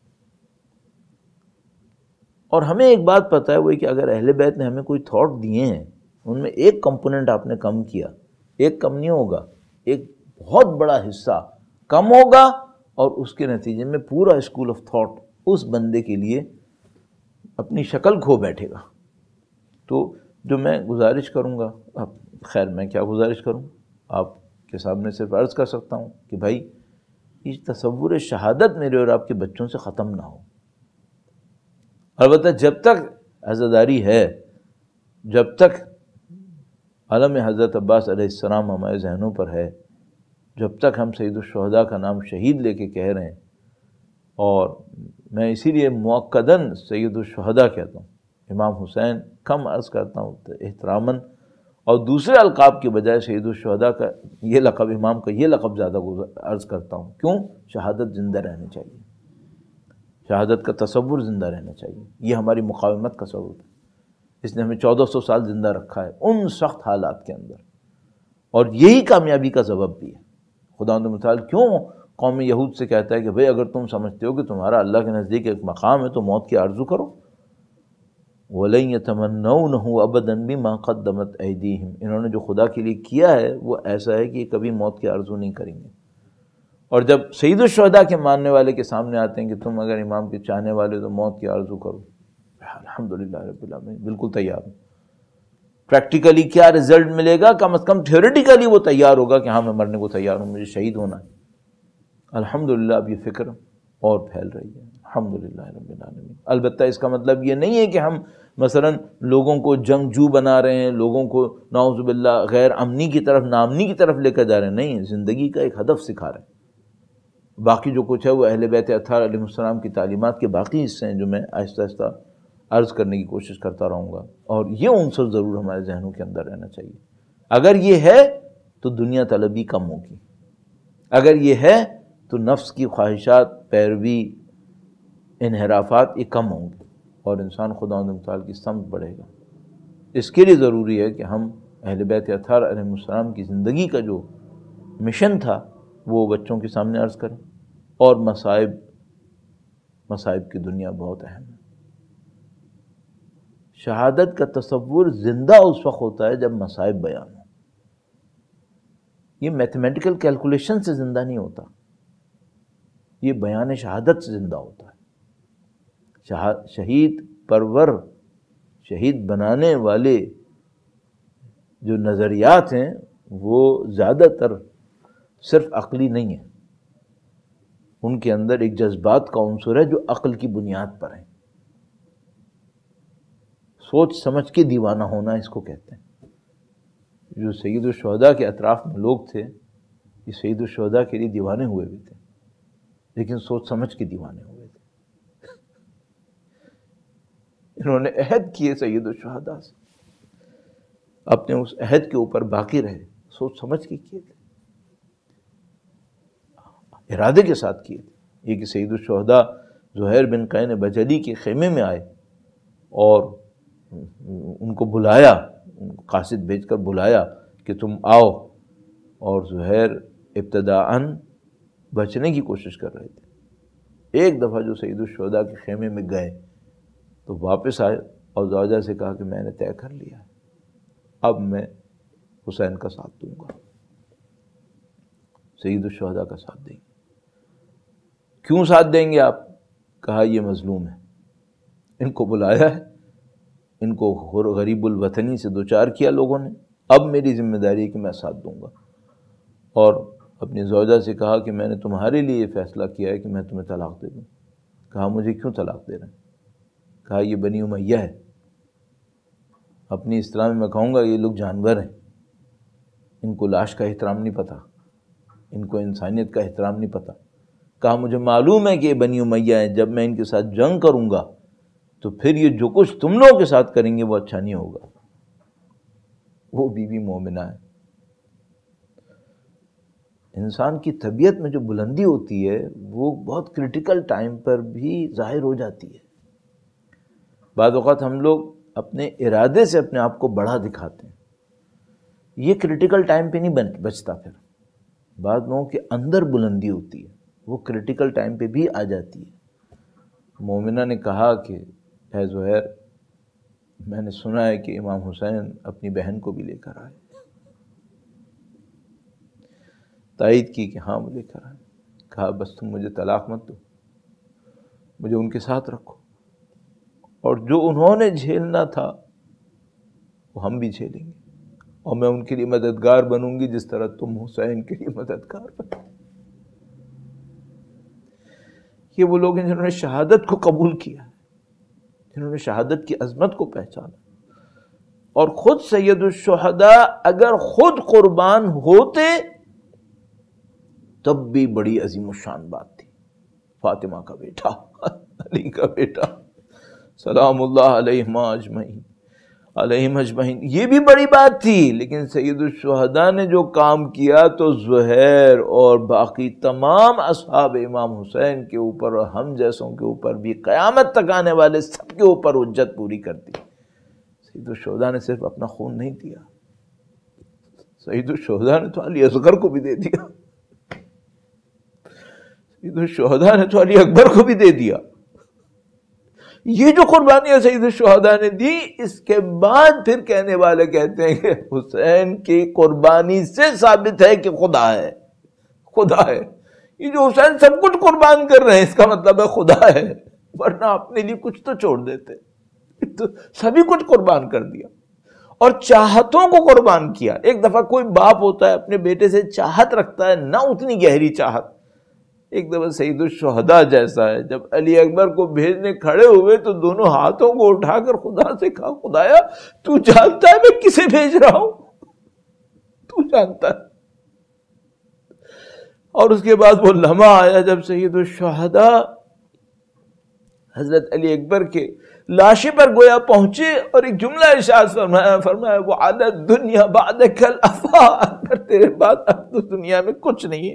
S3: اور ہمیں ایک بات پتہ ہے، وہ کہ اگر اہل بیت نے ہمیں کوئی تھاٹ دیے ہیں، ان میں ایک کمپوننٹ آپ نے کم کیا، ایک کم نہیں ہوگا، ایک بہت بڑا حصہ کم ہوگا، اور اس کے نتیجے میں پورا اسکول آف تھاٹ اس بندے کے لیے اپنی شکل کھو بیٹھے گا. تو جو میں گزارش کروں گا، اب خیر میں کیا گزارش کروں، آپ کے سامنے صرف عرض کر سکتا ہوں کہ بھائی یہ تصور شہادت میرے اور آپ کے بچوں سے ختم نہ ہو. البتہ جب تک عزاداری ہے، جب تک علم حضرت عباس علیہ السلام ہمارے ذہنوں پر ہے، جب تک ہم سید الشہداء کا نام شہید لے کے کہہ رہے ہیں، اور میں اسی لیے مؤکداً سید الشہداء کہتا ہوں، امام حسین کم عرض کرتا ہوں احتراماً، اور دوسرے القاب کے بجائے سید الشہداء کا یہ لقب، امام کا یہ لقب زیادہ عرض کرتا ہوں. کیوں؟ شہادت زندہ رہنی چاہیے، شہادت کا تصور زندہ رہنا چاہیے. یہ ہماری مقاومت کا سبب ہے، اس نے ہمیں 1400 سال زندہ رکھا ہے ان سخت حالات کے اندر، اور یہی کامیابی کا سبب بھی ہے. خداوند متعال کیوں قوم یہود سے کہتا ہے کہ بھئی اگر تم سمجھتے ہو کہ تمہارا اللہ کے نزدیک ایک مقام ہے تو موت کی آرزو کرو. وَلَن يَتَمَنَّوْنَهُ أَبَدًا بِمَا قَدَّمَتْ أَيْدِيهِمْ، انہوں نے جو خدا کے لیے کیا ہے وہ ایسا ہے کہ کبھی موت کی آرزو نہیں کریں گے. اور جب سید الشہداء کے ماننے والے کے سامنے آتے ہیں کہ تم اگر امام کے چاہنے والے ہو تو موت کی آرزو کرو، الحمدللہ رب العالمین بالکل تیار ہوں. پریکٹیکلی کیا رزلٹ ملے گا؟ کم از کم تھیوریٹیکلی وہ تیار ہوگا کہ ہاں میں مرنے کو تیار ہوں، مجھے شہید ہونا ہے. الحمدللہ اب یہ فکر اور پھیل رہی ہے الحمدللہ رب العالمین. البتہ اس کا مطلب یہ نہیں ہے کہ ہم مثلا لوگوں کو جنگجو بنا رہے ہیں، لوگوں کو نعوذ باللہ غیر امنی کی طرف، ناامنی کی طرف لے کر جا رہے ہیں. نہیں، زندگی کا ایک ہدف سکھا رہے ہیں. باقی جو کچھ ہے وہ اہل بیت اطہار علیہ السلام کی تعلیمات کے باقی حصے ہیں جو میں آہستہ آہستہ عرض کرنے کی کوشش کرتا رہوں گا. اور یہ عنصر ضرور ہمارے ذہنوں کے اندر رہنا چاہیے. اگر یہ ہے تو دنیا طلبی کم ہوگی، اگر یہ ہے تو نفس کی خواہشات، پیروی، انحرافات یہ کم ہوں گے، اور انسان خداوند متعال کی سمت بڑھے گا. اس کے لیے ضروری ہے کہ ہم اہل بیت اطہار علیہ السلام کی زندگی کا جو مشن تھا وہ بچوں کے سامنے عرض کریں. اور مصائب کی دنیا بہت اہم ہے. شہادت کا تصور زندہ اس وقت ہوتا ہے جب مصائب بیان ہو. یہ میتھمیٹیکل کیلکولیشن سے زندہ نہیں ہوتا، یہ بیان شہادت سے زندہ ہوتا ہے. شہید پرور، شہید بنانے والے جو نظریات ہیں وہ زیادہ تر صرف عقلی نہیں ہیں، ان کے اندر ایک جذبات کا عنصر ہے جو عقل کی بنیاد پر ہے. سوچ سمجھ کے دیوانہ ہونا اس کو کہتے ہیں. جو سید الشہداء کے اطراف میں لوگ تھے یہ سید الشہداء کے لیے دیوانے ہوئے بھی تھے، لیکن سوچ سمجھ کے دیوانے ہوئے تھے. انہوں نے عہد کیے سید الشہداء سے، اپنے اس عہد کے اوپر باقی رہے، سوچ سمجھ کے کیے تھے، ارادے کے ساتھ کیے تھے. یہ کہ سید الشہداء زہیر بن قین بجلی کے خیمے میں آئے اور ان کو بلایا، قاصد بھیج کر بلایا کہ تم آؤ، اور زہیر ابتداءً بچنے کی کوشش کر رہے تھے۔ ایک دفعہ جو سید الشہداء کے خیمے میں گئے تو واپس آئے اور زوجہ سے کہا کہ میں نے طے کر لیا، اب میں حسین کا ساتھ دوں گا، سید الشہداء کا ساتھ دیں گے۔ کیوں ساتھ دیں گے آپ؟ کہا یہ مظلوم ہے، ان کو بلایا ہے، ان کو غریب الوطنی سے دوچار کیا لوگوں نے، اب میری ذمہ داری ہے کہ میں ساتھ دوں گا۔ اور اپنی زوجہ سے کہا کہ میں نے تمہارے لیے یہ فیصلہ کیا ہے کہ میں تمہیں طلاق دے دوں۔ کہا مجھے کیوں طلاق دے رہے ہیں؟ کہا یہ بنی امیہ ہے، اپنی اصطلاح میں کہوں گا یہ لوگ جانور ہیں، ان کو لاش کا احترام نہیں پتہ، ان کو انسانیت کا احترام نہیں پتہ۔ کہا مجھے معلوم ہے کہ یہ بنی امیہ ہیں، جب میں ان کے ساتھ جنگ کروں گا تو پھر یہ جو کچھ تم لوگوں کے ساتھ کریں گے وہ اچھا نہیں ہوگا۔ وہ بی بی مومنہ ہے۔ انسان کی طبیعت میں جو بلندی ہوتی ہے وہ بہت کرٹیکل ٹائم پر بھی ظاہر ہو جاتی ہے۔ بعض اوقات ہم لوگ اپنے ارادے سے اپنے آپ کو بڑا دکھاتے ہیں، یہ کرٹیکل ٹائم پہ نہیں بچتا۔ پھر بعض لوگوں کے اندر بلندی ہوتی ہے، وہ کرٹیکل ٹائم پہ بھی آ جاتی ہے۔ مومنہ نے کہا کہ اے زہیر، میں نے سنا ہے کہ امام حسین اپنی بہن کو بھی لے کر آئے۔ تائید کی کہ ہاں وہ لے کر آئے۔ کہا بس تم مجھے طلاق مت دو، مجھے ان کے ساتھ رکھو، اور جو انہوں نے جھیلنا تھا وہ ہم بھی جھیلیں گے، اور میں ان کے لیے مددگار بنوں گی جس طرح تم حسین کے لیے مددگار بنو۔ یہ وہ لوگ ہیں جنہوں نے شہادت کو قبول کیا، جنہوں نے شہادت کی عظمت کو پہچانا۔ اور خود سید الشہداء اگر خود قربان ہوتے تب بھی بڑی عظیم الشان بات تھی۔ فاطمہ کا بیٹا، علی کا بیٹا، سلام اللہ علیہم اجمعین، یہ بھی بڑی بات تھی۔ لیکن سید الشہداء نے جو کام کیا تو زہیر اور باقی تمام اصحاب امام حسین کے اوپر اور ہم جیسوں کے اوپر بھی قیامت تک آنے والے سب کے اوپر حجت پوری کر دی۔ سید الشہداء نے صرف اپنا خون نہیں دیا، سید الشہداء نے تو علی اصغر کو بھی دے دیا، سید الشہداء نے تو علی اکبر کو بھی دے دیا۔ یہ جو قربانیاں سید الشہداء نے دی، اس کے بعد پھر کہنے والے کہتے ہیں کہ حسین کی قربانی سے ثابت ہے کہ خدا ہے، خدا ہے۔ یہ جو حسین سب کچھ قربان کر رہے ہیں اس کا مطلب ہے خدا ہے، ورنہ اپنے لیے کچھ تو چھوڑ دیتے، تو سبھی کچھ قربان کر دیا اور چاہتوں کو قربان کیا۔ ایک دفعہ کوئی باپ ہوتا ہے اپنے بیٹے سے چاہت رکھتا ہے، نہ اتنی گہری چاہت۔ ایک دفعہ سید الشہداء جیسا ہے، جب علی اکبر کو بھیجنے کھڑے ہوئے تو دونوں ہاتھوں کو اٹھا کر خدا سے کہا خدایا تو جانتا ہے میں کسے بھیج رہا ہوں، تو جانتا ہے۔ اور اس کے بعد وہ لمحہ آیا جب سید الشہداء حضرت علی اکبر کے لاشے پر گویا پہنچے اور ایک جملہ ارشاد فرمایا وَعَلَى الدُّنْيَا بَعْدَكَ الْأَفَا، اکبر تیرے بعد اب تو دنیا میں کچھ نہیں ہے۔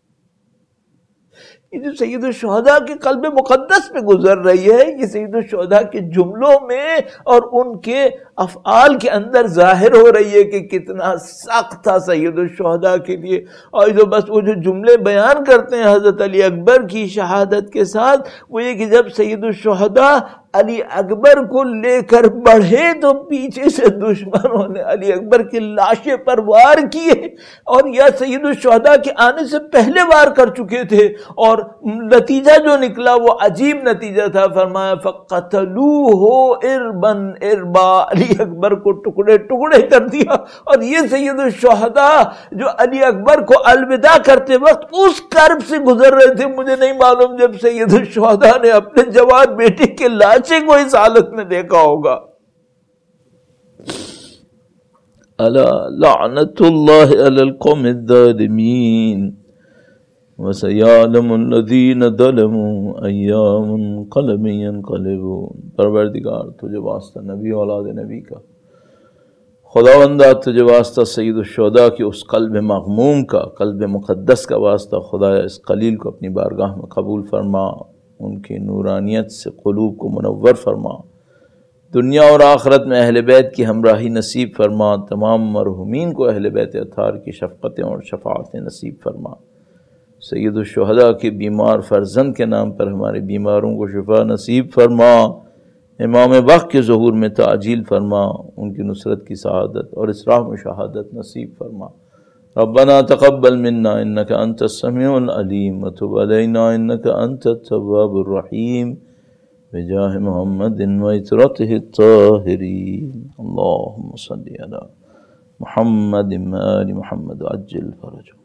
S3: یہ جو سید الشہداء کے قلب مقدس پہ گزر رہی ہے، یہ سید الشہداء کے جملوں میں اور ان کے افعال کے اندر ظاہر ہو رہی ہے کہ کتنا سخت تھا سید الشہداء کے لیے۔ اور جو بس وہ جو جملے بیان کرتے ہیں حضرت علی اکبر کی شہادت کے ساتھ، وہ یہ کہ جب سید الشہداء علی اکبر کو لے کر بڑھے تو پیچھے سے دشمنوں نے علی اکبر کی لاشیں پر وار کیے، اور یا سید الشہداء کے آنے سے پہلے وار کر چکے تھے، اور نتیجہ جو نکلا وہ عجیب نتیجہ تھا۔ فرمایا فَقَتَلُوهُ إِرْبًا إِرْبًا، علی اکبر کو ٹکڑے ٹکڑے کر دیا۔ اور یہ سید الشہداء جو علی اکبر کو الوداع کرتے وقت اس کرب سے گزر رہے تھے، مجھے نہیں معلوم جب سید الشہداء نے اپنے جوان بیٹے کے لاشے کو اس حالت میں دیکھا ہوگا۔ الا لعنت اللہ علی القوم الظالمین وَسَيَعْلَمُ الَّذِينَ ظَلَمُوا أَيَّ مُنْقَلَبٍ يَنْقَلِبُونَ۔ پروردگار تجھے واسطہ نبی اولاد نبی کا، خداوندہ تجھے واسطہ سید الشہداء کے اس قلب مغموم کا، قلب مقدس کا واسطہ، خدایا اس قلیل کو اپنی بارگاہ میں قبول فرما، ان کی نورانیت سے قلوب کو منور فرما، دنیا اور آخرت میں اہل بیت کی ہمراہی نصیب فرما، تمام مرحومین کو اہل بیت اطہار کی شفقتیں اور شفاعتیں نصیب فرما۔ سید الشہداء کے بیمار فرزند کے نام پر ہمارے بیماروں کو شفا نصیب فرما، امام وقت کے ظہور میں تعجیل فرما، ان کی نصرت کی سعادت اور اسراء میں شہادت نصیب فرما۔ ربنا تقبل منا انك انت السميع العليم وتب علينا انك انت التواب الرحيم بجاه محمد وعترته الطاهرين اللهم صل على محمد وآل محمد وعجل فرجهم۔